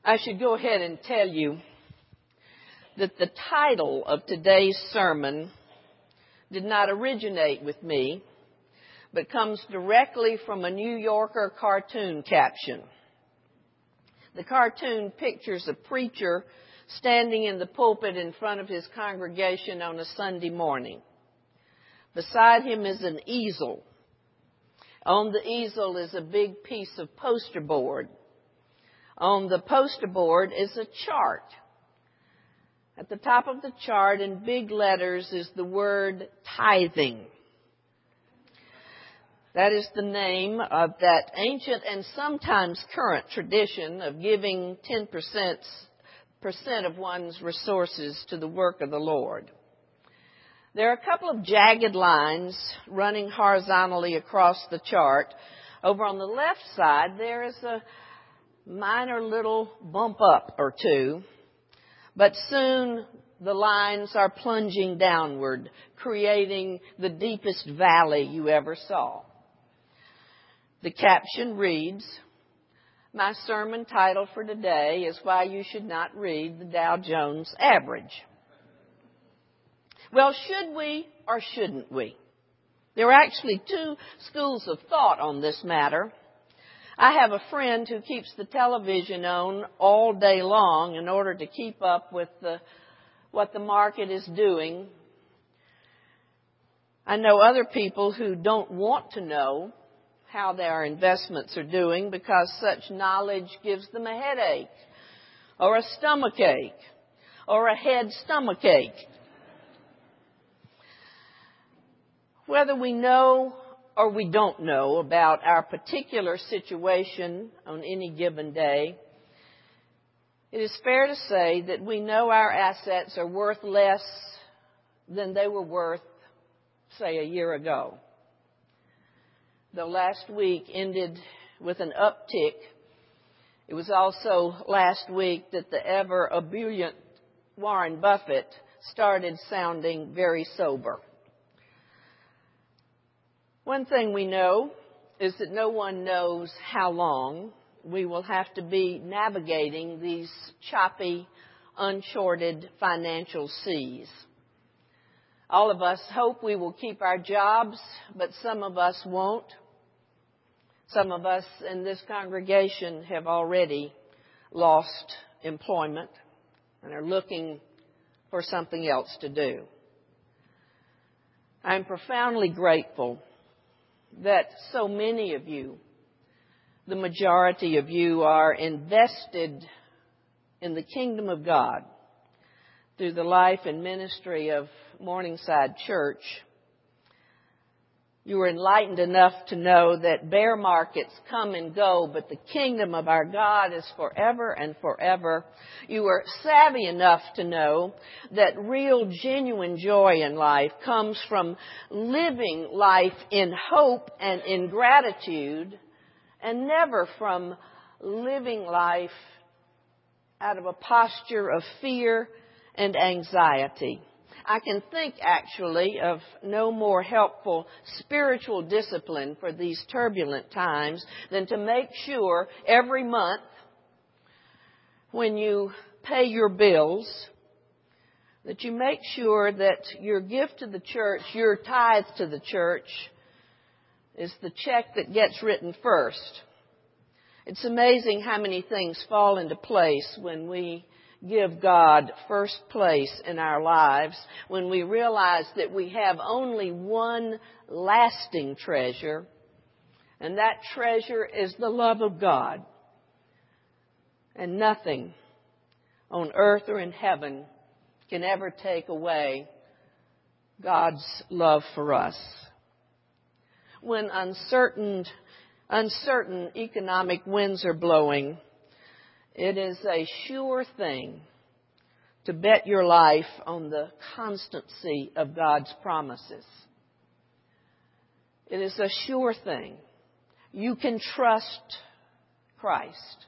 I should go ahead and tell you that the title of today's sermon did not originate with me, but comes directly from a New Yorker cartoon caption. The cartoon pictures a preacher standing in the pulpit in front of his congregation on a Sunday morning. Beside him is an easel. On the easel is a big piece of poster board. On the poster board is a chart. At the top of the chart in big letters is the word tithing. That is the name of that ancient and sometimes current tradition of giving 10% of one's resources to the work of the Lord. There are a couple of jagged lines running horizontally across the chart. Over on the left side, there is a minor little bump up or two, but soon the lines are plunging downward, creating the deepest valley you ever saw. The caption reads, "My sermon title for today is Why You Should Not Read the Dow Jones Average." Well, should we or shouldn't we? There are actually two schools of thought on this matter. I have a friend who keeps the television on all day long in order to keep up with what the market is doing. I know other people who don't want to know how their investments are doing because such knowledge gives them a headache or a stomachache or a head stomachache. Whether we know or we don't know about our particular situation on any given day, it is fair to say that we know our assets are worth less than they were worth, say, a year ago. Though last week ended with an uptick, it was also last week that the ever ebullient Warren Buffett started sounding very sober. One thing we know is that no one knows how long we will have to be navigating these choppy, uncharted financial seas. All of us hope we will keep our jobs, but some of us won't. Some of us in this congregation have already lost employment and are looking for something else to do. I'm profoundly grateful that so many of you, the majority of you, are invested in the kingdom of God through the life and ministry of Morningside Church. You are enlightened enough to know that bear markets come and go, but the kingdom of our God is forever and forever. You are savvy enough to know that real, genuine joy in life comes from living life in hope and in gratitude, and never from living life out of a posture of fear and anxiety. I can think, actually, of no more helpful spiritual discipline for these turbulent times than to make sure every month when you pay your bills that you make sure that your gift to the church, your tithe to the church, is the check that gets written first. It's amazing how many things fall into place when we give God first place in our lives, when we realize that we have only one lasting treasure, and that treasure is the love of God. And nothing on earth or in heaven can ever take away God's love for us. When uncertain economic winds are blowing, it is a sure thing to bet your life on the constancy of God's promises. It is a sure thing. You can trust Christ,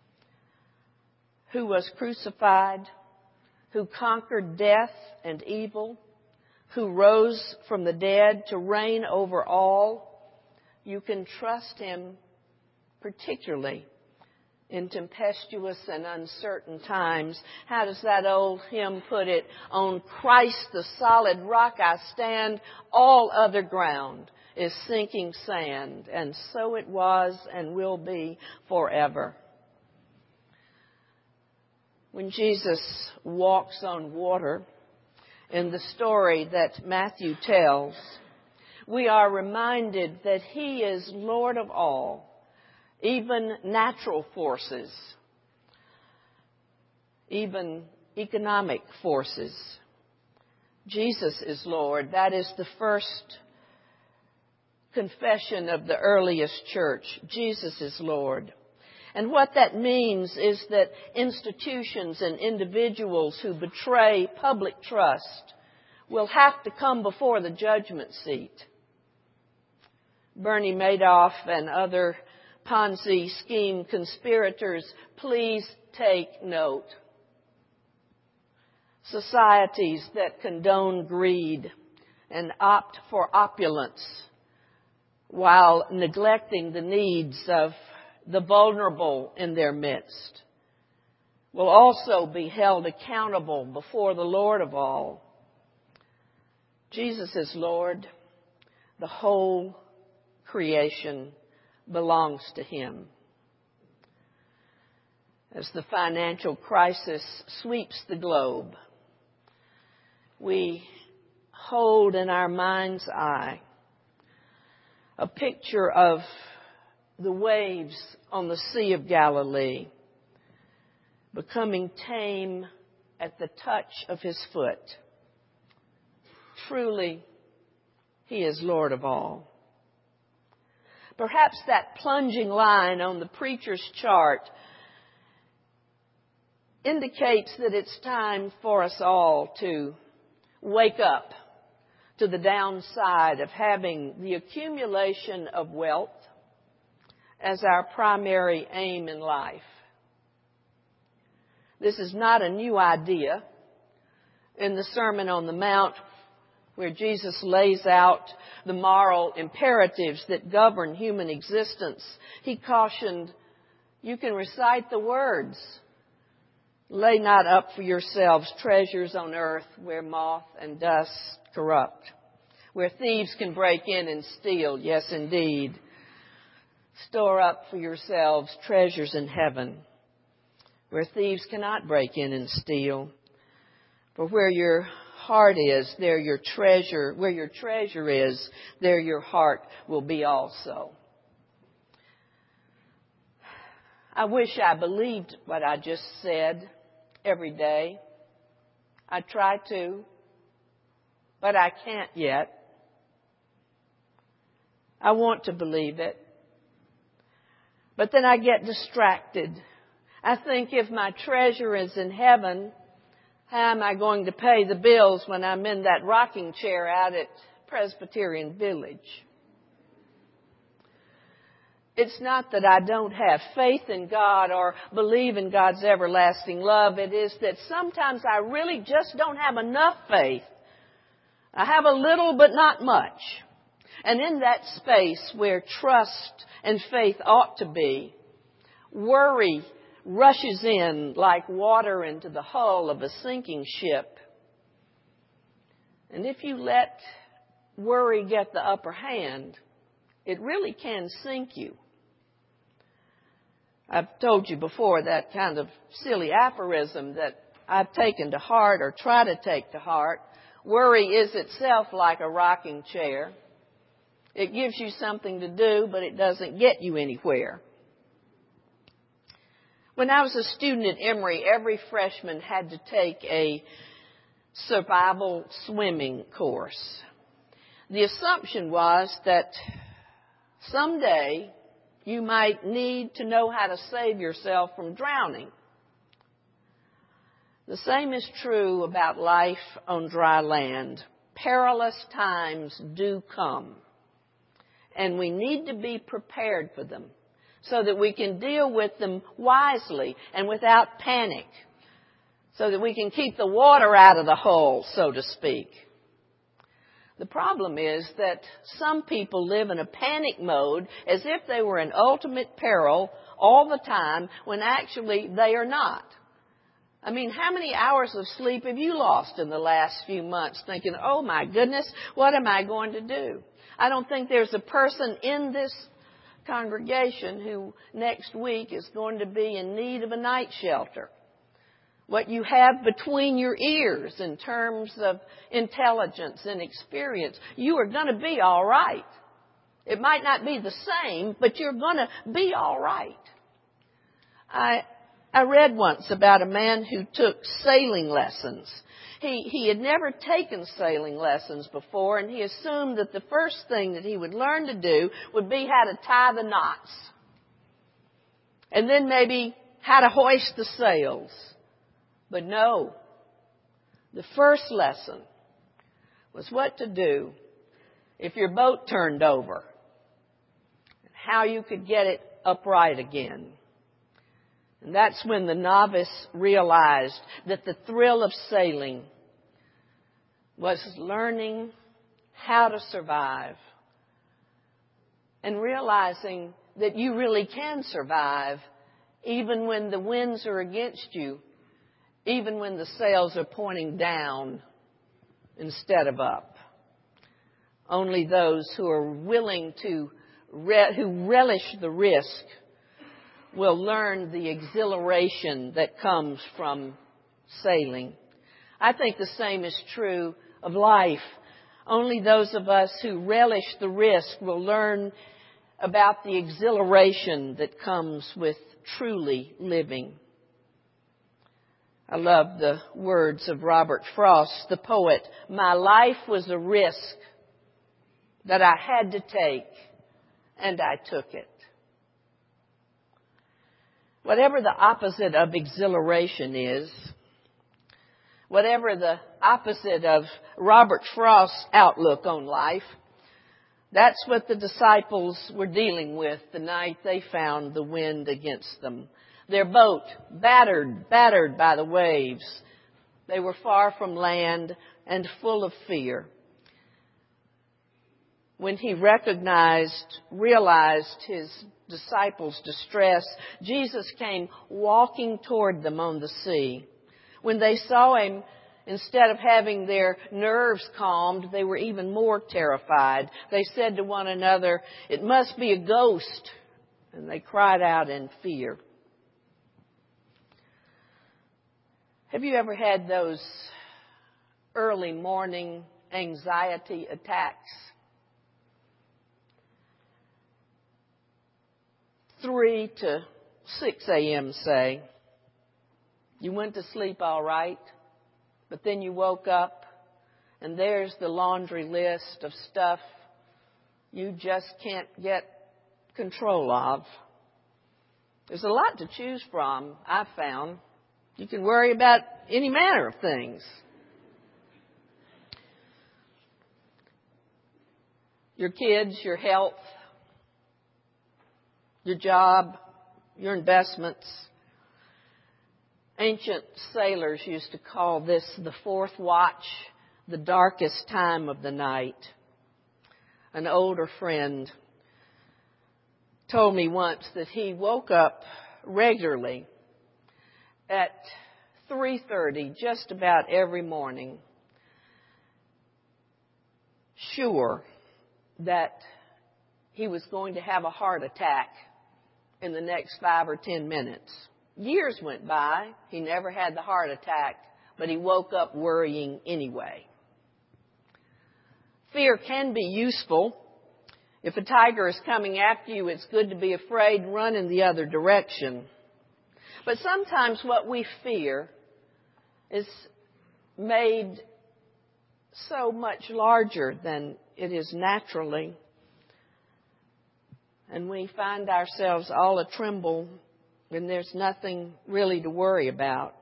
who was crucified, who conquered death and evil, who rose from the dead to reign over all. You can trust Him particularly in tempestuous and uncertain times. How does that old hymn put it? On Christ the solid rock I stand, all other ground is sinking sand. And so it was and will be forever. When Jesus walks on water in the story that Matthew tells, we are reminded that He is Lord of all, even natural forces, even economic forces. Jesus is Lord. That is the first confession of the earliest church. Jesus is Lord. And what that means is that institutions and individuals who betray public trust will have to come before the judgment seat. Bernie Madoff and other Ponzi scheme conspirators, please take note. Societies that condone greed and opt for opulence while neglecting the needs of the vulnerable in their midst will also be held accountable before the Lord of all. Jesus is Lord. The whole creation belongs to Him. As the financial crisis sweeps the globe, we hold in our mind's eye a picture of the waves on the Sea of Galilee becoming tame at the touch of His foot. Truly, He is Lord of all. Perhaps that plunging line on the preacher's chart indicates that it's time for us all to wake up to the downside of having the accumulation of wealth as our primary aim in life. This is not a new idea. In the Sermon on the Mount, where Jesus lays out the moral imperatives that govern human existence, He cautioned, you can recite the words, lay not up for yourselves treasures on earth where moth and dust corrupt, where thieves can break in and steal. Yes, indeed. Store up for yourselves treasures in heaven, where thieves cannot break in and steal. For where your heart is, there your treasure, where your treasure is, there your heart will be also. I wish I believed what I just said every day. I try to, but I can't yet. I want to believe it. But then I get distracted. I think if my treasure is in heaven, how am I going to pay the bills when I'm in that rocking chair out at Presbyterian Village? It's not that I don't have faith in God or believe in God's everlasting love. It is that sometimes I really just don't have enough faith. I have a little, but not much. And in that space where trust and faith ought to be, worry rushes in like water into the hull of a sinking ship. And if you let worry get the upper hand, it really can sink you. I've told you before that kind of silly aphorism that I've taken to heart or try to take to heart. Worry is itself like a rocking chair. It gives you something to do, but it doesn't get you anywhere. When I was a student at Emory, every freshman had to take a survival swimming course. The assumption was that someday you might need to know how to save yourself from drowning. The same is true about life on dry land. Perilous times do come, and we need to be prepared for them so that we can deal with them wisely and without panic, so that we can keep the water out of the hole, so to speak. The problem is that some people live in a panic mode as if they were in ultimate peril all the time when actually they are not. I mean, how many hours of sleep have you lost in the last few months thinking, oh my goodness, what am I going to do? I don't think there's a person in this congregation who next week is going to be in need of a night shelter. What you have between your ears in terms of intelligence and experience, you are going to be all right. It might not be the same, but you're going to be all right. I read once about a man who took sailing lessons. He had never taken sailing lessons before, and he assumed that the first thing that he would learn to do would be how to tie the knots. And then maybe how to hoist the sails. But no, the first lesson was what to do if your boat turned over, and how you could get it upright again. And that's when the novice realized that the thrill of sailing was learning how to survive and realizing that you really can survive even when the winds are against you, even when the sails are pointing down instead of up. Only those who are willing to, who relish the risk will learn the exhilaration that comes from sailing. I think the same is true of life. Only those of us who relish the risk will learn about the exhilaration that comes with truly living. I love the words of Robert Frost, the poet. My life was a risk that I had to take, and I took it. Whatever the opposite of exhilaration is, whatever the opposite of Robert Frost's outlook on life, that's what the disciples were dealing with the night they found the wind against them. Their boat battered by the waves. They were far from land and full of fear. When he realized his disciples' distress, Jesus came walking toward them on the sea. When they saw him, instead of having their nerves calmed, they were even more terrified. They said to one another, "It must be a ghost," and they cried out in fear. Have you ever had those early morning anxiety attacks? 3 to 6 a.m., say. You went to sleep all right, but then you woke up and there's the laundry list of stuff you just can't get control of. There's a lot to choose from, I've found. You can worry about any manner of things. Your kids, your health, your job, your investments. Ancient sailors used to call this the fourth watch, the darkest time of the night. An older friend told me once that he woke up regularly at 3:30 just about every morning, sure that he was going to have a heart attack in the next 5 or 10 minutes. Years went by. He never had the heart attack, but he woke up worrying anyway. Fear can be useful. If a tiger is coming after you, it's good to be afraid and run in the other direction. But sometimes what we fear is made so much larger than it is naturally. And we find ourselves all a tremble when there's nothing really to worry about.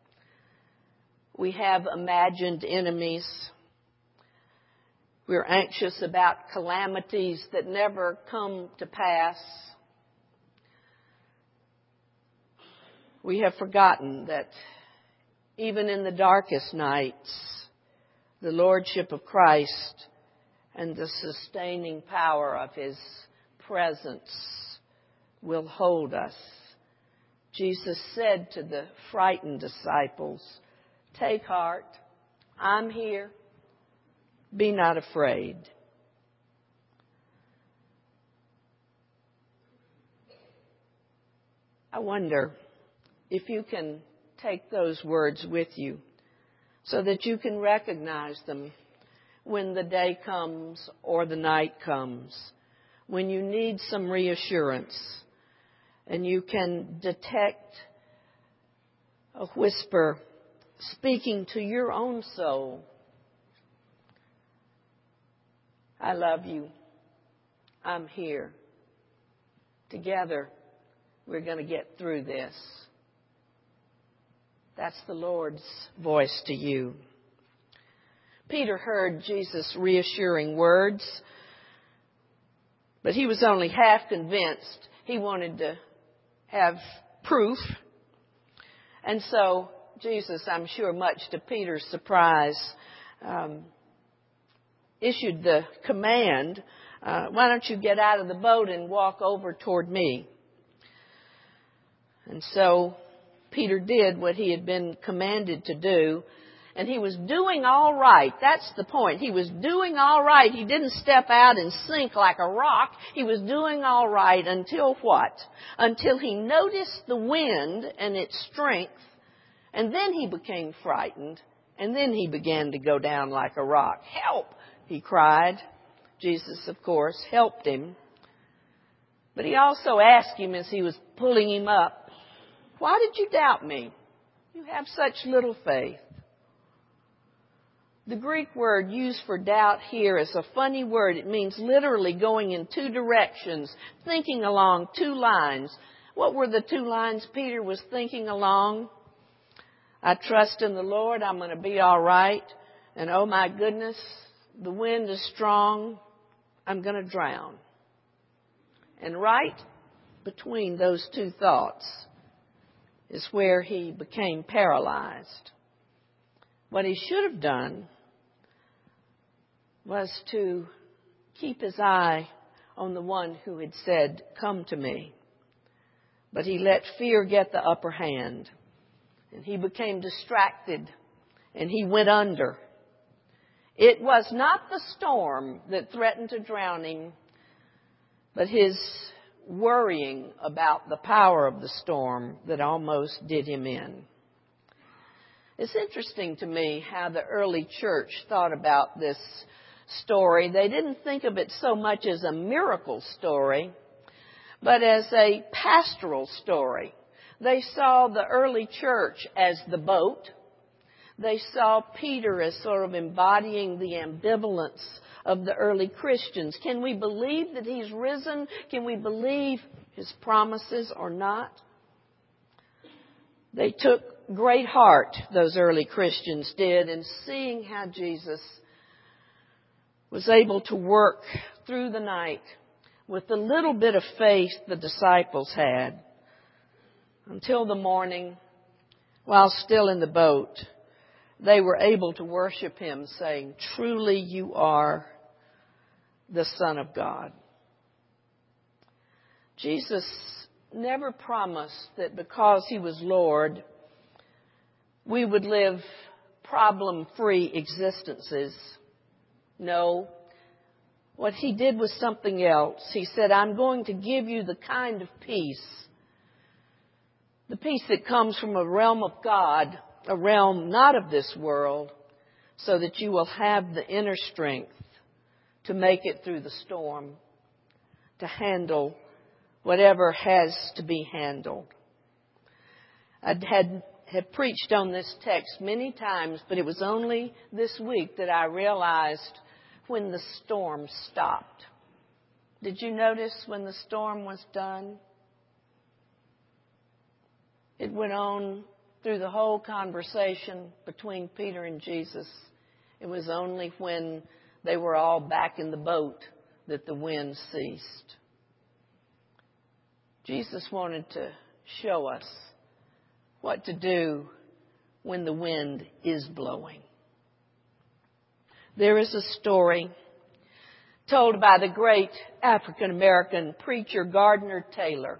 We have imagined enemies. We're anxious about calamities that never come to pass. We have forgotten that even in the darkest nights, the Lordship of Christ and the sustaining power of His presence will hold us. Jesus said to the frightened disciples, "Take heart, I'm here. Be not afraid." I wonder if you can take those words with you so that you can recognize them when the day comes or the night comes, when you need some reassurance and you can detect a whisper speaking to your own soul. I love you. I'm here. Together, we're going to get through this. That's the Lord's voice to you. Peter heard Jesus' reassuring words, but he was only half convinced. He wanted to have proof. And so Jesus, I'm sure much to Peter's surprise, issued the command, why don't you get out of the boat and walk over toward me? And so Peter did what he had been commanded to do, and he was doing all right. That's the point. He was doing all right. He didn't step out and sink like a rock. He was doing all right until what? Until he noticed the wind and its strength, and then he became frightened, and then he began to go down like a rock. "Help!" he cried. Jesus, of course, helped him. But he also asked him as he was pulling him up, "Why did you doubt me? You have such little faith." The Greek word used for doubt here is a funny word. It means literally going in two directions, thinking along two lines. What were the two lines Peter was thinking along? I trust in the Lord, I'm going to be all right. And oh my goodness, the wind is strong, I'm going to drown. And right between those two thoughts is where he became paralyzed. What he should have done was to keep his eye on the one who had said, "Come to me." But he let fear get the upper hand, and he became distracted, and he went under. It was not the storm that threatened to drown him, but his worrying about the power of the storm that almost did him in. It's interesting to me how the early church thought about this story. They didn't think of it so much as a miracle story, but as a pastoral story. They saw the early church as the boat. They saw Peter as sort of embodying the ambivalence of the early Christians. Can we believe that he's risen? Can we believe his promises or not? They took great heart, those early Christians did, in seeing how Jesus was able to work through the night with the little bit of faith the disciples had until the morning, while still in the boat, they were able to worship him, saying, "Truly you are the Son of God." Jesus never promised that because he was Lord, we would live problem-free existences. No. What he did was something else. He said, "I'm going to give you the kind of peace, the peace that comes from a realm of God, a realm not of this world, so that you will have the inner strength to make it through the storm, to handle whatever has to be handled." I had preached on this text many times, but it was only this week that I realized when the storm stopped. Did you notice when the storm was done? It went on through the whole conversation between Peter and Jesus. It was only when they were all back in the boat that the wind ceased. Jesus wanted to show us what to do when the wind is blowing. There is a story told by the great African American preacher Gardner Taylor.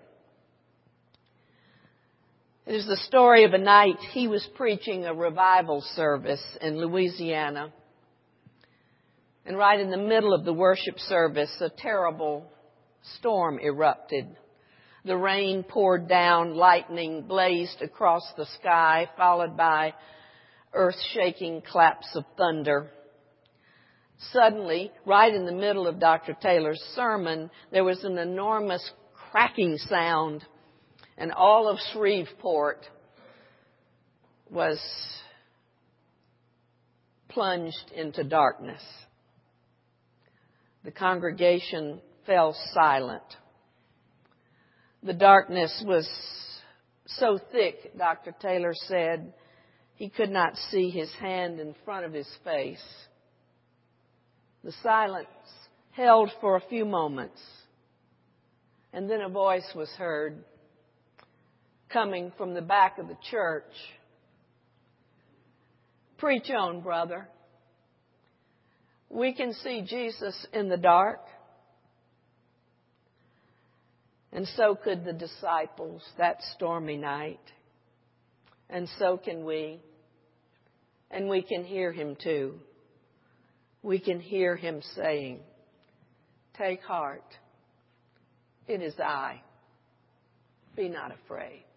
It is the story of a night he was preaching a revival service in Louisiana. And right in the middle of the worship service, a terrible storm erupted. The rain poured down, lightning blazed across the sky, followed by earth-shaking claps of thunder. Suddenly, right in the middle of Dr. Taylor's sermon, there was an enormous cracking sound, and all of Shreveport was plunged into darkness. The congregation fell silent. The darkness was so thick, Dr. Taylor said, he could not see his hand in front of his face. The silence held for a few moments, and then a voice was heard coming from the back of the church. Preach on, brother. We can see Jesus in the dark. And so could the disciples that stormy night. And so can we. And we can hear him too. We can hear him saying, "Take heart. It is I. Be not afraid."